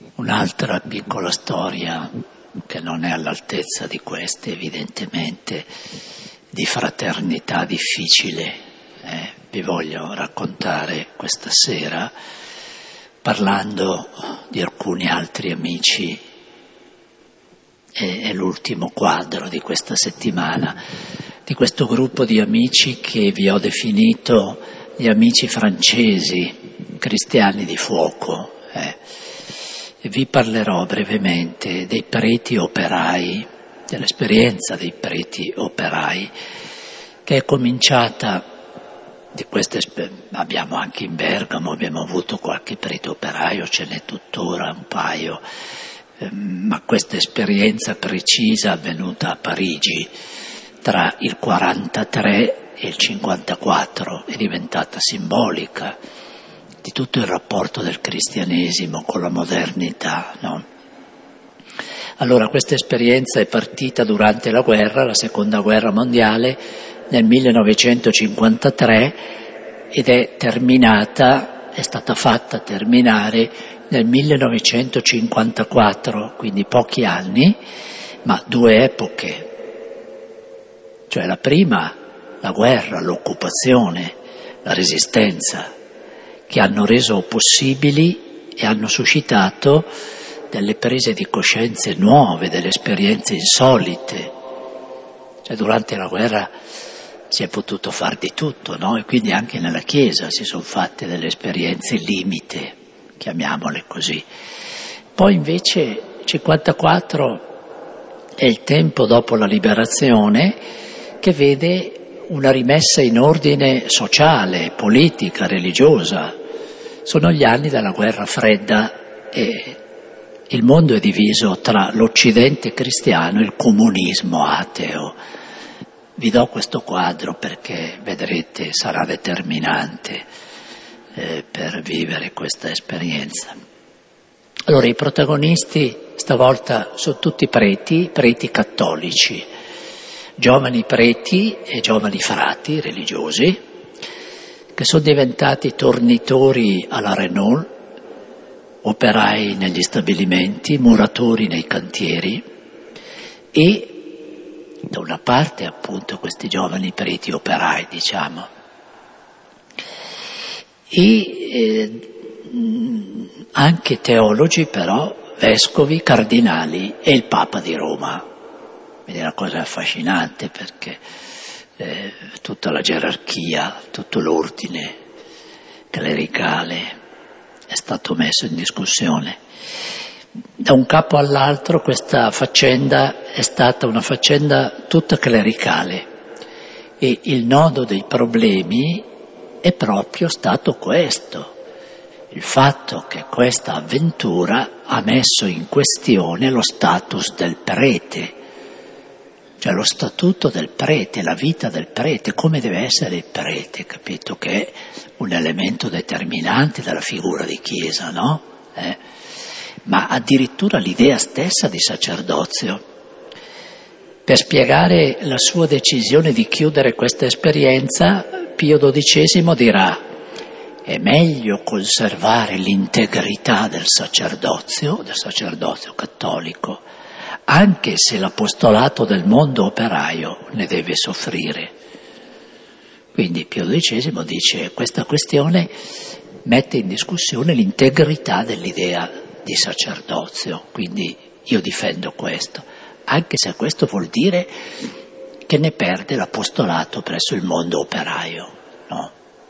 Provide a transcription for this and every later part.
Un'altra piccola storia, che non è all'altezza di queste evidentemente, di fraternità difficile, vi voglio raccontare questa sera, parlando di alcuni altri amici. È l'ultimo quadro di questa settimana, di questo gruppo di amici che vi ho definito gli amici francesi, cristiani di fuoco. E vi parlerò brevemente dei preti operai, dell'esperienza dei preti operai, che è cominciata, abbiamo anche in Bergamo, abbiamo avuto qualche prete operaio, ce n'è tuttora un paio, ma questa esperienza precisa è avvenuta a Parigi tra il 43 e il 54, è diventata simbolica di tutto il rapporto del cristianesimo con la modernità, no? Allora questa esperienza è partita durante la guerra, la seconda guerra mondiale, nel 1953 ed è stata fatta terminare nel 1954, quindi pochi anni, ma due epoche. Cioè la prima, la guerra, l'occupazione, la resistenza, che hanno reso possibili e hanno suscitato delle prese di coscienze nuove, delle esperienze insolite. Cioè durante la guerra si è potuto far di tutto, no? E quindi anche nella Chiesa si sono fatte delle esperienze limite, chiamiamole così. Poi invece 54 è il tempo dopo la liberazione che vede una rimessa in ordine sociale, politica, religiosa. Sono gli anni della guerra fredda e il mondo è diviso tra l'Occidente cristiano e il comunismo ateo. Vi do questo quadro perché, vedrete, sarà determinante per vivere questa esperienza. Allora, i protagonisti stavolta sono tutti preti cattolici, giovani preti e giovani frati religiosi, che sono diventati tornitori alla Renault, operai negli stabilimenti, muratori nei cantieri e da una parte appunto questi giovani preti operai, diciamo, e anche teologi però, vescovi, cardinali e il Papa di Roma. Quindi è una cosa affascinante perché tutta la gerarchia, tutto l'ordine clericale è stato messo in discussione. Da un capo all'altro questa faccenda è stata una faccenda tutta clericale e il nodo dei problemi è proprio stato questo, il fatto che questa avventura ha messo in questione lo status del prete, cioè lo statuto del prete, la vita del prete, come deve essere il prete, capito? Che è un elemento determinante della figura di Chiesa, no? Ma addirittura l'idea stessa di sacerdozio. Per spiegare la sua decisione di chiudere questa esperienza, Pio XII dirà: è meglio conservare l'integrità del sacerdozio cattolico, anche se l'apostolato del mondo operaio ne deve soffrire. Quindi Pio XII dice: questa questione mette in discussione l'integrità dell'idea di sacerdozio, quindi io difendo questo, anche se questo vuol dire che ne perde l'apostolato presso il mondo operaio, no?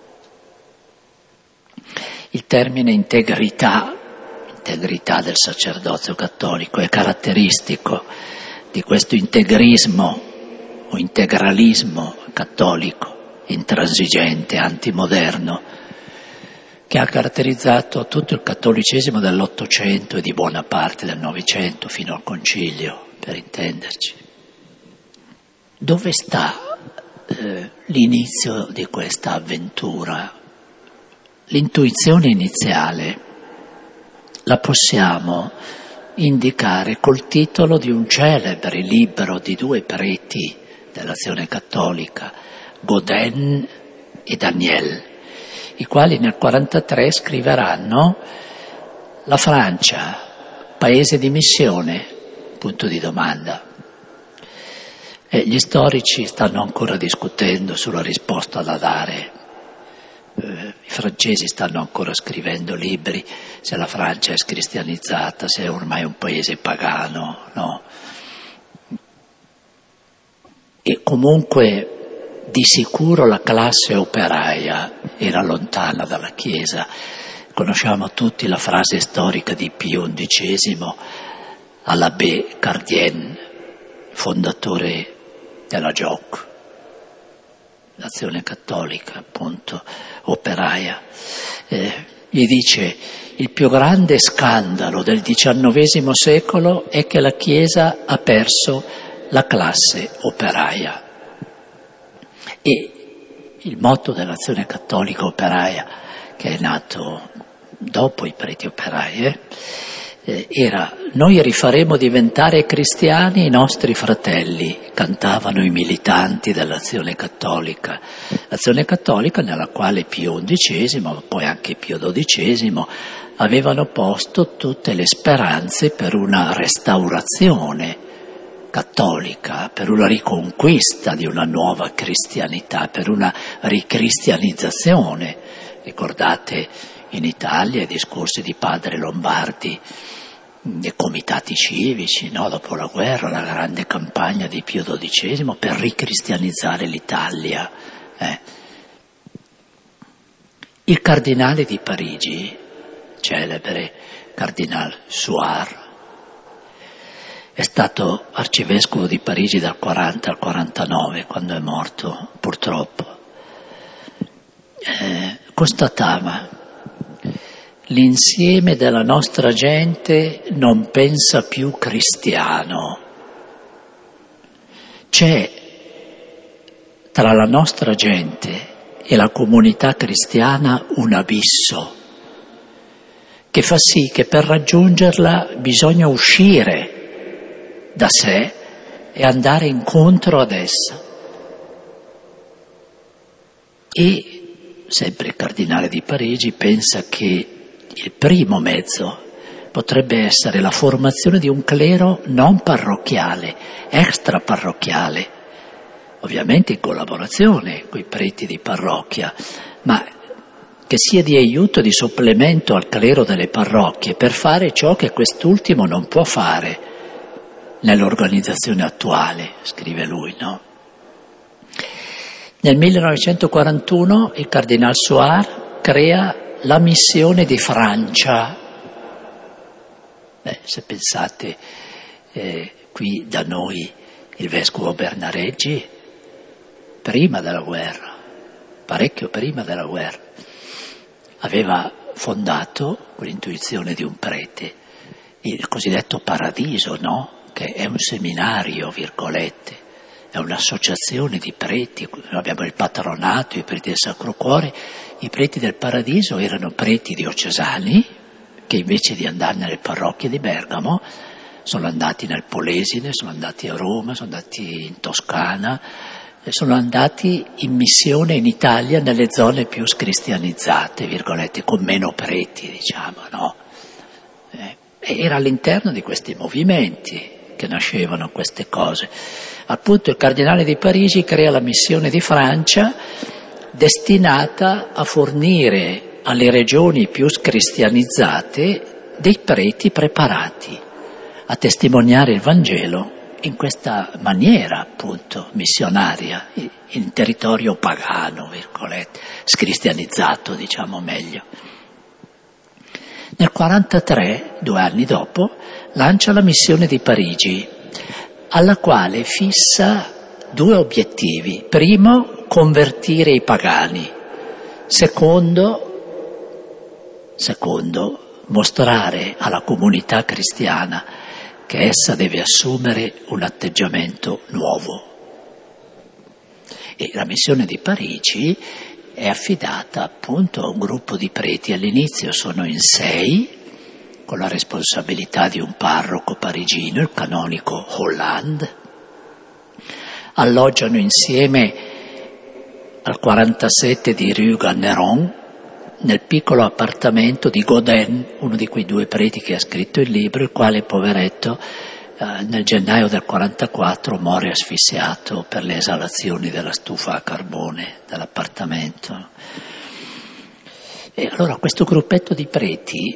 Il termine integrità del sacerdozio cattolico è caratteristico di questo integrismo o integralismo cattolico, intransigente, antimoderno, che ha caratterizzato tutto il cattolicesimo dell'Ottocento e di buona parte del Novecento fino al Concilio, per intenderci. Dove sta l'inizio di questa avventura? L'intuizione iniziale la possiamo indicare col titolo di un celebre libro di due preti dell'Azione Cattolica, Gaudin e Daniel, i quali nel 1943 scriveranno: la Francia paese di missione? Punto di domanda. Gli storici stanno ancora discutendo sulla risposta da dare. I francesi stanno ancora scrivendo libri se la Francia è scristianizzata, se è ormai un paese pagano, no? E comunque di sicuro la classe operaia era lontana dalla Chiesa. Conosciamo tutti la frase storica di Pio XI all'abbé Cardien, fondatore della JOC, l'Azione Cattolica, appunto, operaia. Gli dice: il più grande scandalo del XIX secolo è che la Chiesa ha perso la classe operaia. E il motto dell'Azione Cattolica Operaia, che è nato dopo i preti operai, era: noi rifaremo diventare cristiani i nostri fratelli, cantavano i militanti dell'Azione Cattolica. L'Azione Cattolica nella quale Pio XI, ma poi anche Pio XII, avevano posto tutte le speranze per una restaurazione cattolica, per una riconquista di una nuova cristianità, per una ricristianizzazione. Ricordate in Italia i discorsi di padre Lombardi, dei comitati civici, no? Dopo la guerra, la grande campagna di Pio XII per ricristianizzare l'Italia. Il cardinale di Parigi, celebre Cardinal Suard, è stato arcivescovo di Parigi dal 40 al 49, quando è morto, purtroppo. Constatava: l'insieme della nostra gente non pensa più cristiano. C'è tra la nostra gente e la comunità cristiana un abisso che fa sì che per raggiungerla bisogna uscire da sé e andare incontro ad essa. E sempre il cardinale di Parigi pensa che il primo mezzo potrebbe essere la formazione di un clero non parrocchiale, extraparrocchiale, ovviamente in collaborazione con i preti di parrocchia, ma che sia di aiuto e di supplemento al clero delle parrocchie per fare ciò che quest'ultimo non può fare nell'organizzazione attuale, scrive lui, no? Nel 1941 il Cardinal Suard crea la missione di Francia. Se pensate, qui da noi il vescovo Bernareggi, prima della guerra, parecchio prima della guerra, aveva fondato, con l'intuizione di un prete, il cosiddetto Paradiso, no? Che è un seminario, virgolette, è un'associazione di preti. Abbiamo il patronato, i preti del Sacro Cuore. I preti del Paradiso erano preti diocesani che invece di andare nelle parrocchie di Bergamo sono andati nel Polesine, sono andati a Roma, sono andati in Toscana, sono andati in missione in Italia nelle zone più scristianizzate, virgolette, con meno preti, diciamo, no? Era all'interno di questi movimenti che nascevano queste cose. Appunto il Cardinale di Parigi crea la missione di Francia, destinata a fornire alle regioni più scristianizzate dei preti preparati a testimoniare il Vangelo in questa maniera, appunto, missionaria, in territorio pagano, virgolette, scristianizzato, diciamo meglio. Nel 1943, 2 anni dopo, lancia la missione di Parigi, alla quale fissa 2 obiettivi. Primo, convertire i pagani. Secondo, mostrare alla comunità cristiana che essa deve assumere un atteggiamento nuovo. E la missione di Parigi è affidata appunto a un gruppo di preti. All'inizio sono in 6, con la responsabilità di un parroco parigino, il canonico Hollande. Alloggiano insieme al 47 di Rue Ganneron, nel piccolo appartamento di Gaudin, uno di quei due preti che ha scritto il libro, il quale, poveretto, nel gennaio del 44 muore asfissiato per le esalazioni della stufa a carbone dell'appartamento. E allora questo gruppetto di preti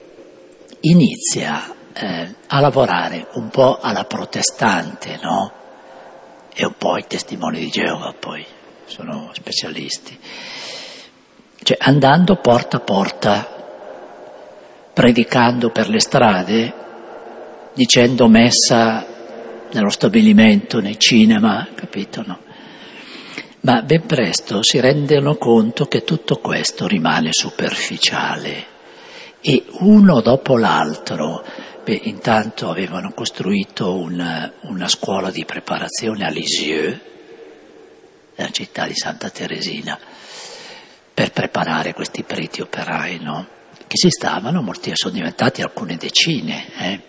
inizia a lavorare un po' alla protestante, no? E un po' i testimoni di Geova, poi sono specialisti. Cioè andando porta a porta, predicando per le strade, dicendo messa nello stabilimento, nei cinema, capito, no? Ma ben presto si rendono conto che tutto questo rimane superficiale e uno dopo l'altro, intanto avevano costruito una scuola di preparazione a Lisieux, nella città di Santa Teresina, per preparare questi preti operai, no? Che si stavano, molti sono diventati alcune decine,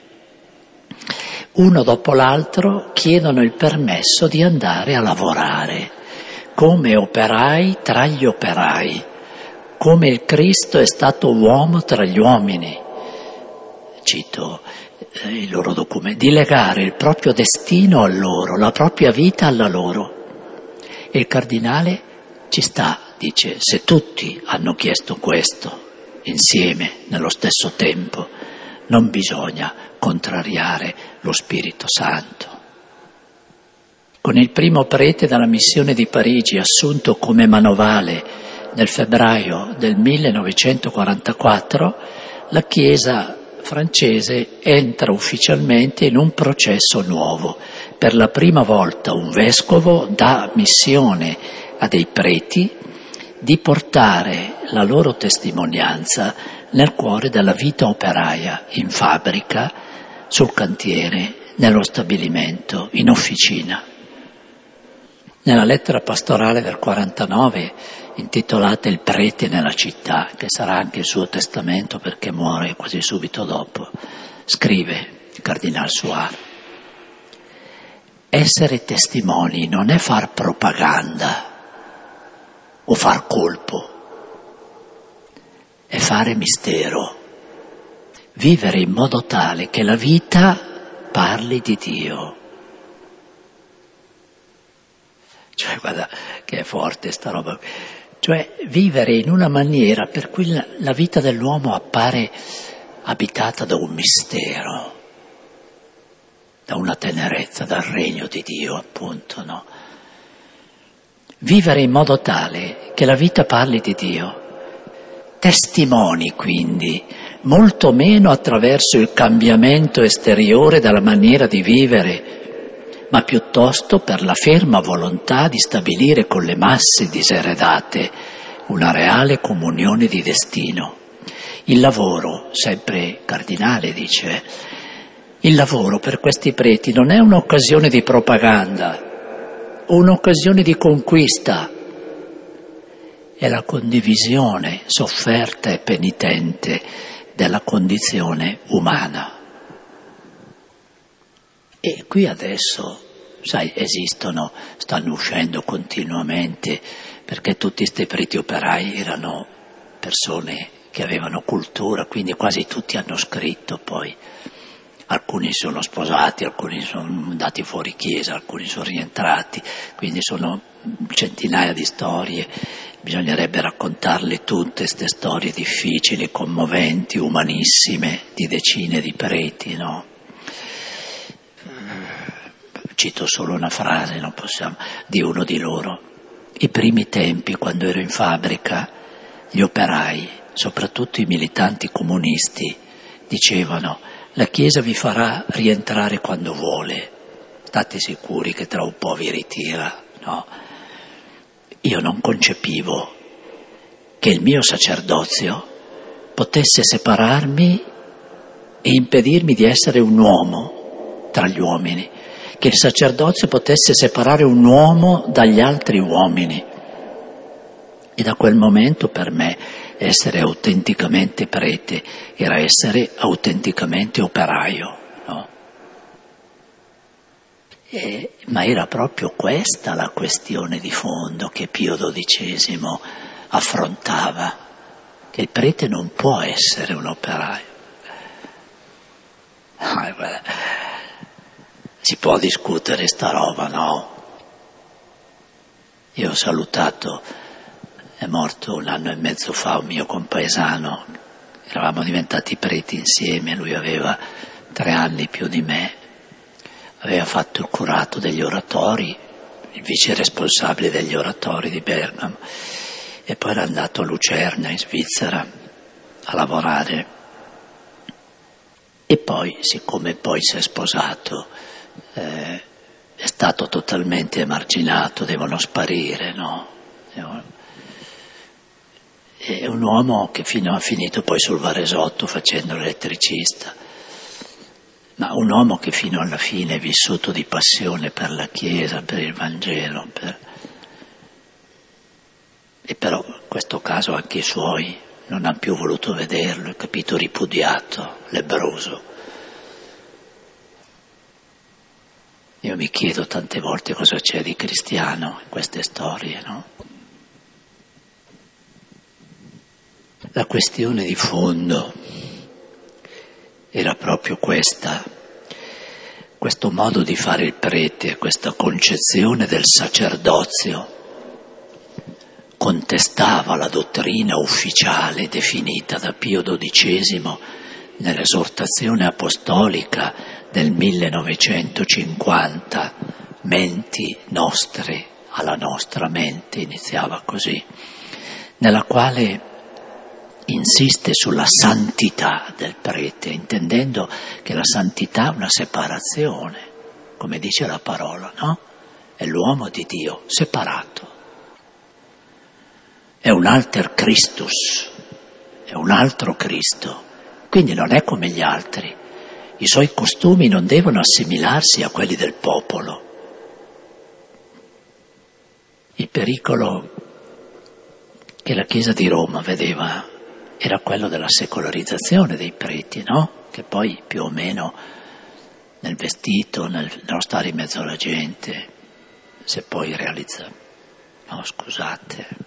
Uno dopo l'altro chiedono il permesso di andare a lavorare come operai tra gli operai, come il Cristo è stato uomo tra gli uomini. Cito i loro documenti, di legare il proprio destino a loro, la propria vita alla loro. E il cardinale ci sta, dice, se tutti hanno chiesto questo, insieme, nello stesso tempo, non bisogna contrariare lo Spirito Santo. Con il primo prete dalla missione di Parigi, assunto come manovale nel febbraio del 1944, la Chiesa francese entra ufficialmente in un processo nuovo. Per la prima volta un vescovo dà missione a dei preti di portare la loro testimonianza nel cuore della vita operaia, in fabbrica, sul cantiere, nello stabilimento, in officina. Nella lettera pastorale del 49, intitolata Il prete nella città, che sarà anche il suo testamento perché muore quasi subito dopo, scrive il Cardinal Suard: essere testimoni non è far propaganda o far colpo, è fare mistero, vivere in modo tale che la vita parli di Dio. Cioè, guarda che è forte sta roba. Cioè, vivere in una maniera per cui la vita dell'uomo appare abitata da un mistero, da una tenerezza, dal regno di Dio, appunto, no? Vivere in modo tale che la vita parli di Dio. Testimoni, quindi, molto meno attraverso il cambiamento esteriore della maniera di vivere, ma piuttosto per la ferma volontà di stabilire con le masse diseredate una reale comunione di destino. Il lavoro, sempre Cardinale dice, il lavoro per questi preti non è un'occasione di propaganda, un'occasione di conquista, è la condivisione sofferta e penitente della condizione umana. E qui adesso, sai, stanno uscendo continuamente, perché tutti questi preti operai erano persone che avevano cultura, quindi quasi tutti hanno scritto poi. Alcuni sono sposati, alcuni sono andati fuori chiesa, alcuni sono rientrati, quindi sono centinaia di storie. Bisognerebbe raccontarle tutte, queste storie difficili, commoventi, umanissime, di decine di preti, no? Cito solo una frase, non possiamo, di uno di loro. I primi tempi, quando ero in fabbrica, gli operai, soprattutto i militanti comunisti, dicevano: la Chiesa vi farà rientrare quando vuole, state sicuri che tra un po' vi ritira, no? Io non concepivo che il mio sacerdozio potesse separarmi e impedirmi di essere un uomo tra gli uomini, che il sacerdozio potesse separare un uomo dagli altri uomini. E da quel momento per me essere autenticamente prete era essere autenticamente operaio, no? Ma era proprio questa la questione di fondo che Pio XII affrontava. che il prete non può essere un operaio. Si può discutere sta roba, no? Io ho salutato, è morto 1 anno e mezzo fa un mio compaesano, eravamo diventati preti insieme, lui aveva 3 anni più di me, aveva fatto il curato degli oratori, il vice responsabile degli oratori di Bergamo, e poi era andato a Lucerna in Svizzera a lavorare. E poi, siccome poi si è sposato, è stato totalmente emarginato, devono sparire, no? È un uomo che ha finito poi sul Varesotto facendo l'elettricista, ma un uomo che fino alla fine è vissuto di passione per la Chiesa, per il Vangelo, e però in questo caso anche i suoi non hanno più voluto vederlo, è capito, ripudiato, lebbroso. Io mi chiedo tante volte cosa c'è di cristiano in queste storie, no? La questione di fondo era proprio questa, questo modo di fare il prete, questa concezione del sacerdozio contestava la dottrina ufficiale definita da Pio XII nell'esortazione apostolica del 1950, menti nostre alla nostra mente, iniziava così, nella quale insiste sulla santità del prete, intendendo che la santità è una separazione, come dice la parola, no? È l'uomo di Dio separato. È un alter Christus, è un altro Cristo, quindi non è come gli altri. I suoi costumi non devono assimilarsi a quelli del popolo. Il pericolo che la Chiesa di Roma vedeva era quello della secolarizzazione dei preti, no? Che poi più o meno nel vestito, nello stare in mezzo alla gente, si è poi realizza. No, scusate.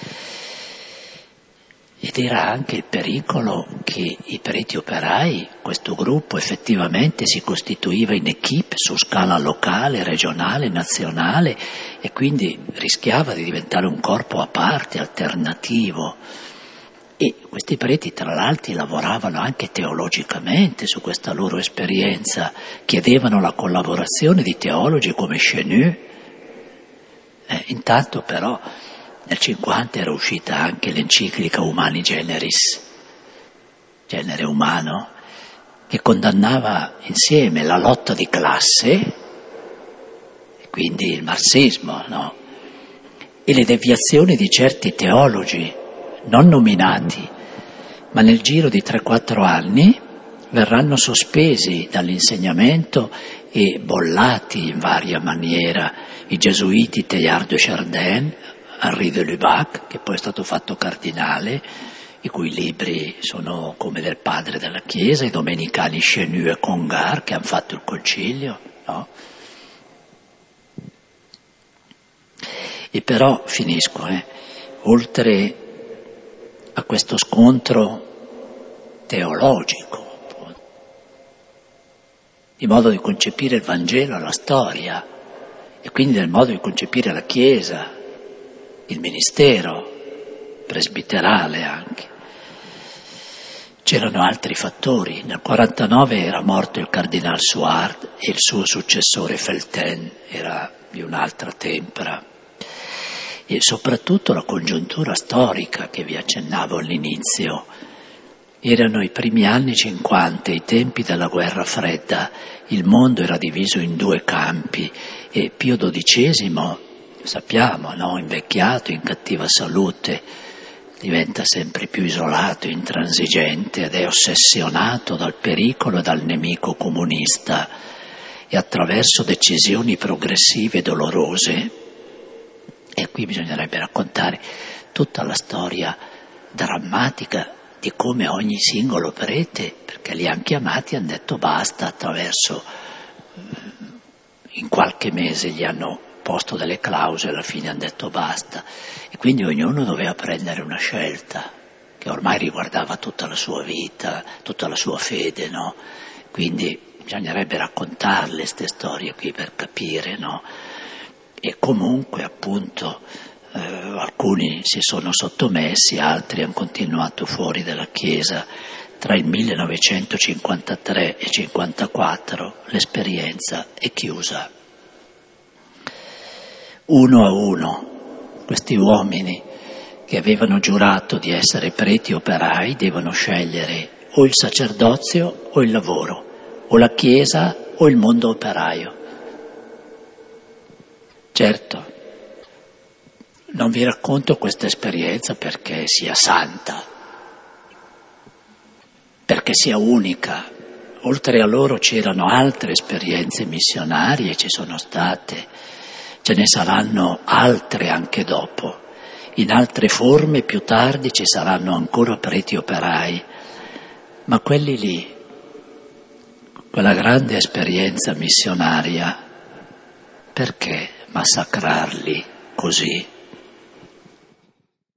Ed era anche il pericolo che i preti operai, questo gruppo effettivamente si costituiva in equipe su scala locale, regionale, nazionale, e quindi rischiava di diventare un corpo a parte, alternativo. E questi preti tra l'altro lavoravano anche teologicamente su questa loro esperienza, chiedevano la collaborazione di teologi come Chenu. Intanto però nel 50 era uscita anche l'enciclica Humani Generis, genere umano, che condannava insieme la lotta di classe, e quindi il marxismo, no? E le deviazioni di certi teologi non nominati, ma nel giro di 3-4 anni verranno sospesi dall'insegnamento e bollati in varia maniera i gesuiti Teilhard de Chardin, Henri de Lubac, che poi è stato fatto cardinale, i cui libri sono come del padre della Chiesa, i domenicani Chenu e Congar, che hanno fatto il concilio, no? E però, finisco, oltre a questo scontro teologico, di modo di concepire il Vangelo e la storia, e quindi del modo di concepire la Chiesa, il ministero presbiterale anche. C'erano altri fattori. Nel 1949 era morto il cardinal Suard e il suo successore Felten era di un'altra tempra. E soprattutto la congiuntura storica che vi accennavo all'inizio. Erano i primi anni 50, i tempi della guerra fredda, il mondo era diviso in 2 campi e Pio XII, sappiamo, no? Invecchiato, in cattiva salute, diventa sempre più isolato, intransigente ed è ossessionato dal pericolo e dal nemico comunista e attraverso decisioni progressive e dolorose. E qui bisognerebbe raccontare tutta la storia drammatica di come ogni singolo prete, perché li hanno chiamati, hanno detto basta, attraverso, in qualche mese gli hanno posto delle clausole, alla fine hanno detto basta, e quindi ognuno doveva prendere una scelta. che ormai riguardava tutta la sua vita, tutta la sua fede, no? Quindi bisognerebbe raccontarle queste storie qui per capire, no? E comunque appunto alcuni si sono sottomessi, altri hanno continuato fuori dalla Chiesa. Tra il 1953 e 1954 l'esperienza è chiusa. Uno a uno questi uomini che avevano giurato di essere preti operai devono scegliere o il sacerdozio o il lavoro, o la Chiesa o il mondo operaio. Certo, non vi racconto questa esperienza perché sia santa, perché sia unica. Oltre a loro c'erano altre esperienze missionarie, ci sono state, ce ne saranno altre anche dopo. In altre forme più tardi ci saranno ancora preti operai, ma quelli lì, quella grande esperienza missionaria, perché massacrarli così?